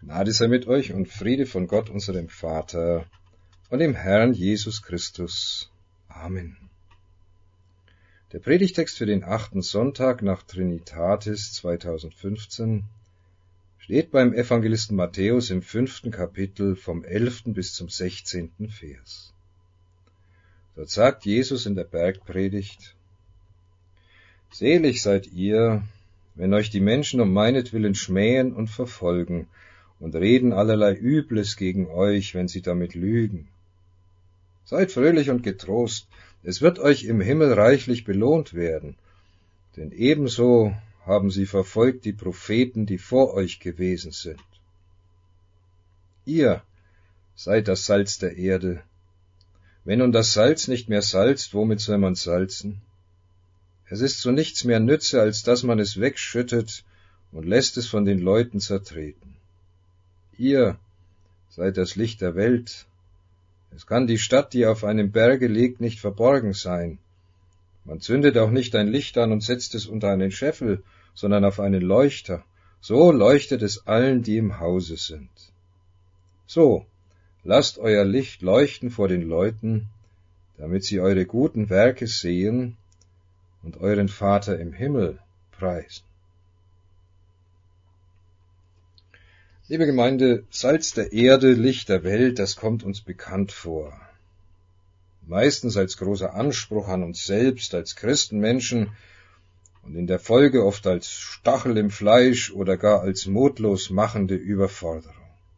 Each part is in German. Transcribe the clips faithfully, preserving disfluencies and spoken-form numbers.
Gnade sei mit euch und Friede von Gott, unserem Vater und dem Herrn Jesus Christus. Amen. Der Predigtext für den achten Sonntag nach Trinitatis zweitausendfünfzehn steht beim Evangelisten Matthäus im fünften Kapitel vom elften bis zum sechzehnten Vers. Dort sagt Jesus in der Bergpredigt: Selig seid ihr, wenn euch die Menschen um meinetwillen schmähen und verfolgen und reden allerlei Übles gegen euch, wenn sie damit lügen. Seid fröhlich und getrost, es wird euch im Himmel reichlich belohnt werden, denn ebenso haben sie verfolgt die Propheten, die vor euch gewesen sind. Ihr seid das Salz der Erde. Wenn nun das Salz nicht mehr salzt, womit soll man salzen? Es ist zu nichts mehr Nütze, als dass man es wegschüttet und lässt es von den Leuten zertreten. Ihr seid das Licht der Welt. Es kann die Stadt, die auf einem Berge liegt, nicht verborgen sein. Man zündet auch nicht ein Licht an und setzt es unter einen Scheffel, sondern auf einen Leuchter. So leuchtet es allen, die im Hause sind. So, lasst euer Licht leuchten vor den Leuten, damit sie eure guten Werke sehen und euren Vater im Himmel preisen. Liebe Gemeinde, Salz der Erde, Licht der Welt, das kommt uns bekannt vor. Meistens als großer Anspruch an uns selbst, als Christenmenschen und in der Folge oft als Stachel im Fleisch oder gar als mutlos machende Überforderung.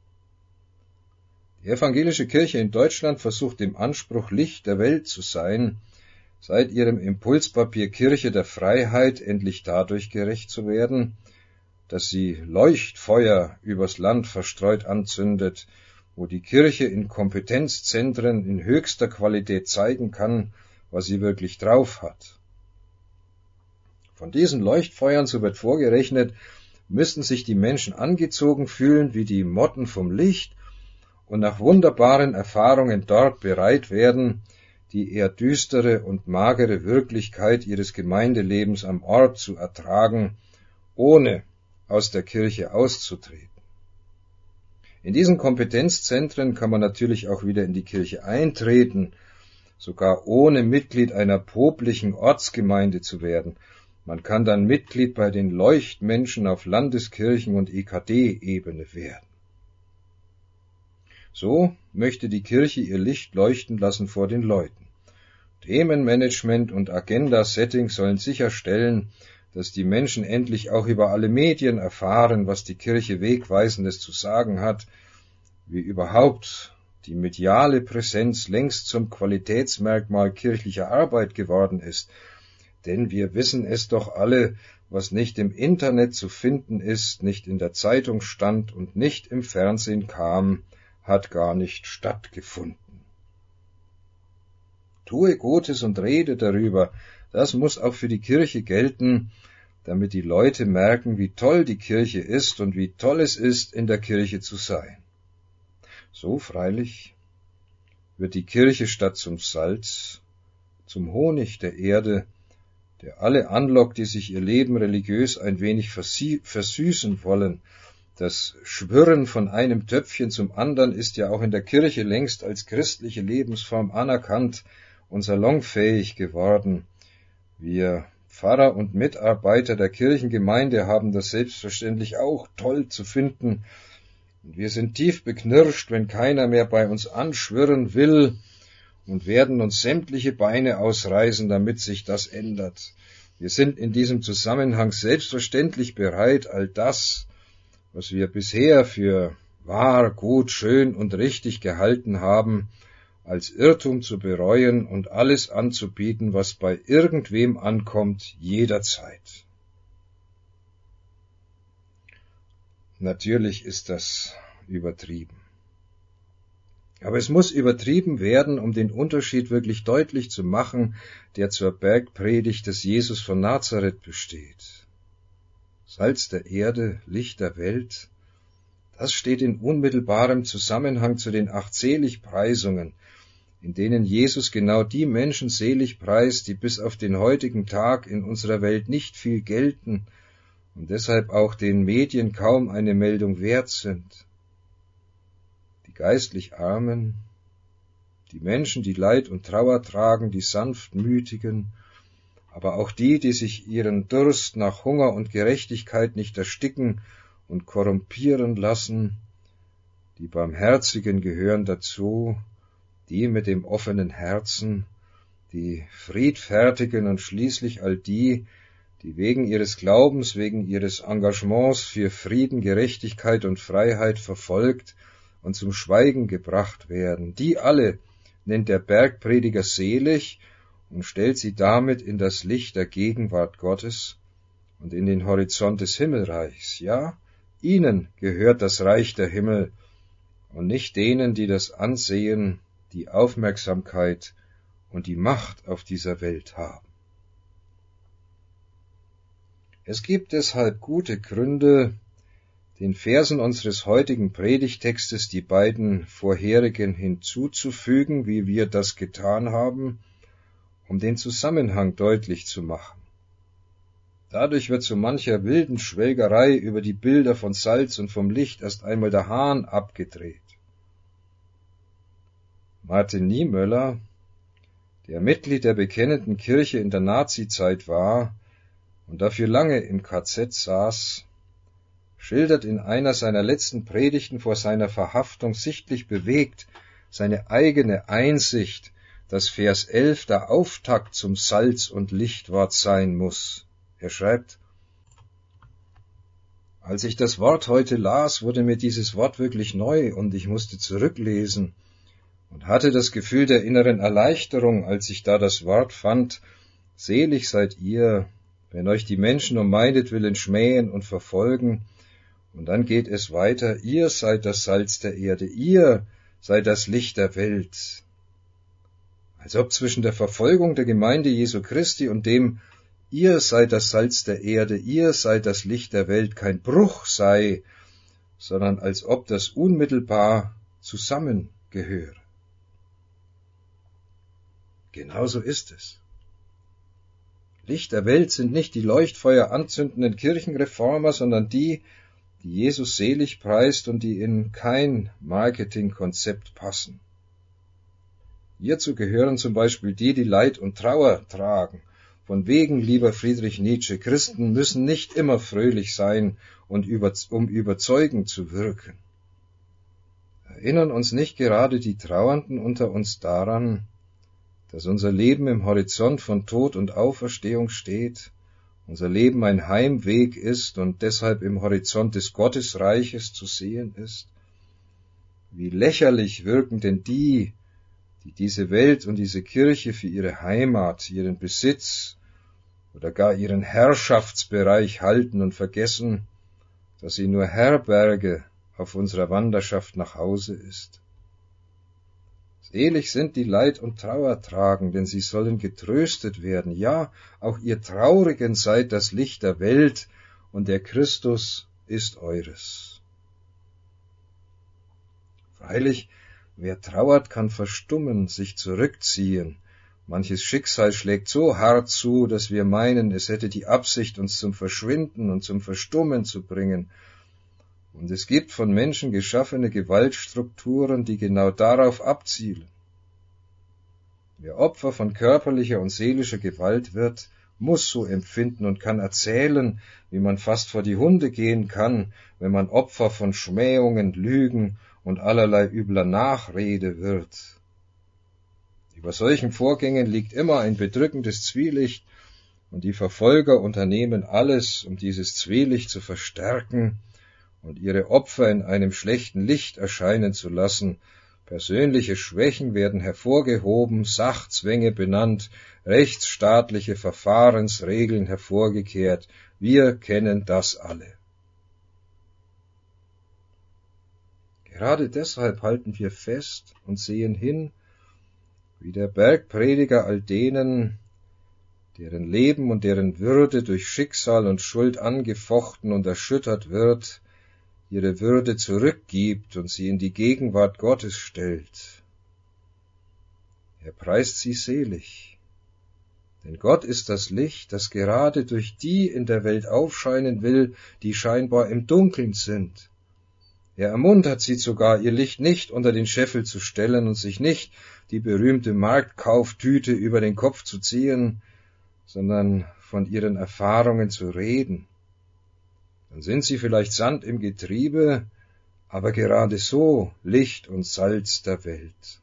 Die evangelische Kirche in Deutschland versucht dem Anspruch, Licht der Welt zu sein, seit ihrem Impulspapier Kirche der Freiheit endlich dadurch gerecht zu werden, dass sie Leuchtfeuer übers Land verstreut anzündet, wo die Kirche in Kompetenzzentren in höchster Qualität zeigen kann, was sie wirklich drauf hat. Von diesen Leuchtfeuern, so wird vorgerechnet, müssten sich die Menschen angezogen fühlen wie die Motten vom Licht und nach wunderbaren Erfahrungen dort bereit werden, die eher düstere und magere Wirklichkeit ihres Gemeindelebens am Ort zu ertragen, ohne aus der Kirche auszutreten. In diesen Kompetenzzentren kann man natürlich auch wieder in die Kirche eintreten, sogar ohne Mitglied einer poplichen Ortsgemeinde zu werden. Man kann dann Mitglied bei den Leuchtmenschen auf Landeskirchen- und E K D-Ebene werden. So möchte die Kirche ihr Licht leuchten lassen vor den Leuten. Themenmanagement und Agenda-Setting sollen sicherstellen, dass die Menschen endlich auch über alle Medien erfahren, was die Kirche Wegweisendes zu sagen hat, wie überhaupt die mediale Präsenz längst zum Qualitätsmerkmal kirchlicher Arbeit geworden ist. Denn wir wissen es doch alle, was nicht im Internet zu finden ist, nicht in der Zeitung stand und nicht im Fernsehen kam, hat gar nicht stattgefunden. Tue Gutes und rede darüber, das muss auch für die Kirche gelten, damit die Leute merken, wie toll die Kirche ist und wie toll es ist, in der Kirche zu sein. So freilich wird die Kirche statt zum Salz, zum Honig der Erde, der alle anlockt, die sich ihr Leben religiös ein wenig versüßen wollen. Das Schwirren von einem Töpfchen zum anderen ist ja auch in der Kirche längst als christliche Lebensform anerkannt und salonfähig geworden. Wir Pfarrer und Mitarbeiter der Kirchengemeinde haben das selbstverständlich auch toll zu finden. Und wir sind tief beknirscht, wenn keiner mehr bei uns anschwirren will und werden uns sämtliche Beine ausreißen, damit sich das ändert. Wir sind in diesem Zusammenhang selbstverständlich bereit, all das, was wir bisher für wahr, gut, schön und richtig gehalten haben, als Irrtum zu bereuen und alles anzubieten, was bei irgendwem ankommt, jederzeit. Natürlich ist das übertrieben. Aber es muss übertrieben werden, um den Unterschied wirklich deutlich zu machen, der zur Bergpredigt des Jesus von Nazareth besteht. Salz der Erde, Licht der Welt, das steht in unmittelbarem Zusammenhang zu den acht Seligpreisungen, in denen Jesus genau die Menschen selig preist, die bis auf den heutigen Tag in unserer Welt nicht viel gelten und deshalb auch den Medien kaum eine Meldung wert sind. geistlich Armen, die Menschen, die Leid und Trauer tragen, die Sanftmütigen, aber auch die, die sich ihren Durst nach Hunger und Gerechtigkeit nicht ersticken und korrumpieren lassen. Die Barmherzigen gehören dazu, die mit dem offenen Herzen, die Friedfertigen und schließlich all die, die wegen ihres Glaubens, wegen ihres Engagements für Frieden, Gerechtigkeit und Freiheit verfolgt und zum Schweigen gebracht werden. Die alle nennt der Bergprediger selig und stellt sie damit in das Licht der Gegenwart Gottes und in den Horizont des Himmelreichs. Ja, ihnen gehört das Reich der Himmel und nicht denen, die das Ansehen, die Aufmerksamkeit und die Macht auf dieser Welt haben. Es gibt deshalb gute Gründe, den Versen unseres heutigen Predigtextes die beiden vorherigen hinzuzufügen, wie wir das getan haben, um den Zusammenhang deutlich zu machen. Dadurch wird zu mancher wilden Schwelgerei über die Bilder von Salz und vom Licht erst einmal der Hahn abgedreht. Martin Niemöller, der Mitglied der bekennenden Kirche in der Nazizeit war und dafür lange im K Z saß, schildert in einer seiner letzten Predigten vor seiner Verhaftung sichtlich bewegt seine eigene Einsicht, dass Vers elf der Auftakt zum Salz- und Lichtwort sein muss. Er schreibt: Als ich das Wort heute las, wurde mir dieses Wort wirklich neu und ich musste zurücklesen und hatte das Gefühl der inneren Erleichterung, als ich da das Wort fand: Selig seid ihr, wenn euch die Menschen um meinetwillen schmähen und verfolgen. Und dann geht es weiter: Ihr seid das Salz der Erde, ihr seid das Licht der Welt. Als ob zwischen der Verfolgung der Gemeinde Jesu Christi und dem Ihr seid das Salz der Erde, ihr seid das Licht der Welt kein Bruch sei, sondern als ob das unmittelbar zusammengehöre. Genauso ist es. Licht der Welt sind nicht die Leuchtfeuer anzündenden Kirchenreformer, sondern die, die Jesus selig preist und die in kein Marketingkonzept passen. Hierzu gehören zum Beispiel die, die Leid und Trauer tragen. Von wegen, lieber Friedrich Nietzsche, Christen müssen nicht immer fröhlich sein, und über, um überzeugend zu wirken. Erinnern uns nicht gerade die Trauernden unter uns daran, dass unser Leben im Horizont von Tod und Auferstehung steht, unser Leben ein Heimweg ist und deshalb im Horizont des Gottesreiches zu sehen ist? Wie lächerlich wirken denn die, die diese Welt und diese Kirche für ihre Heimat, ihren Besitz oder gar ihren Herrschaftsbereich halten und vergessen, dass sie nur Herberge auf unserer Wanderschaft nach Hause ist. Selig sind die Leid und Trauer tragen, denn sie sollen getröstet werden. Ja, auch ihr Traurigen seid das Licht der Welt, und der Christus ist eures. Freilich, wer trauert, kann verstummen, sich zurückziehen. Manches Schicksal schlägt so hart zu, dass wir meinen, es hätte die Absicht, uns zum Verschwinden und zum Verstummen zu bringen. Und es gibt von Menschen geschaffene Gewaltstrukturen, die genau darauf abzielen. Wer Opfer von körperlicher und seelischer Gewalt wird, muss so empfinden und kann erzählen, wie man fast vor die Hunde gehen kann, wenn man Opfer von Schmähungen, Lügen und allerlei übler Nachrede wird. Über solchen Vorgängen liegt immer ein bedrückendes Zwielicht, und die Verfolger unternehmen alles, um dieses Zwielicht zu verstärken und ihre Opfer in einem schlechten Licht erscheinen zu lassen. Persönliche Schwächen werden hervorgehoben, Sachzwänge benannt, rechtsstaatliche Verfahrensregeln hervorgekehrt. Wir kennen das alle. Gerade deshalb halten wir fest und sehen hin, wie der Bergprediger all denen, deren Leben und deren Würde durch Schicksal und Schuld angefochten und erschüttert wird, ihre Würde zurückgibt und sie in die Gegenwart Gottes stellt. Er preist sie selig, denn Gott ist das Licht, das gerade durch die in der Welt aufscheinen will, die scheinbar im Dunkeln sind. Er ermuntert sie sogar, ihr Licht nicht unter den Scheffel zu stellen und sich nicht die berühmte Marktkauftüte über den Kopf zu ziehen, sondern von ihren Erfahrungen zu reden. Dann sind sie vielleicht Sand im Getriebe, aber gerade so Licht und Salz der Welt.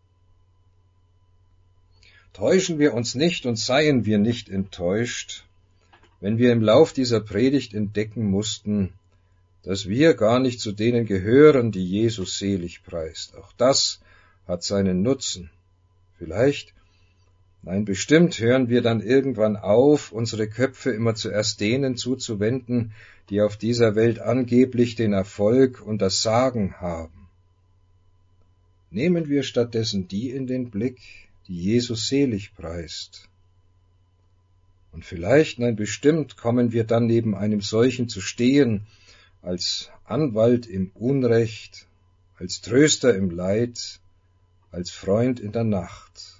Täuschen wir uns nicht und seien wir nicht enttäuscht, wenn wir im Lauf dieser Predigt entdecken mussten, dass wir gar nicht zu denen gehören, die Jesus selig preist. Auch das hat seinen Nutzen. Vielleicht, nein, bestimmt hören wir dann irgendwann auf, unsere Köpfe immer zuerst denen zuzuwenden, die auf dieser Welt angeblich den Erfolg und das Sagen haben. Nehmen wir stattdessen die in den Blick, die Jesus selig preist. Und vielleicht, nein, bestimmt kommen wir dann neben einem solchen zu stehen, als Anwalt im Unrecht, als Tröster im Leid, als Freund in der Nacht.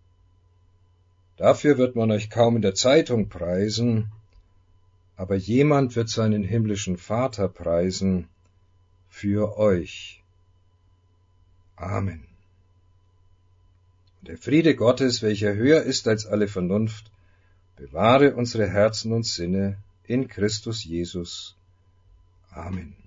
Dafür wird man euch kaum in der Zeitung preisen, aber jemand wird seinen himmlischen Vater preisen für euch. Amen. Und der Friede Gottes, welcher höher ist als alle Vernunft, bewahre unsere Herzen und Sinne in Christus Jesus. Amen.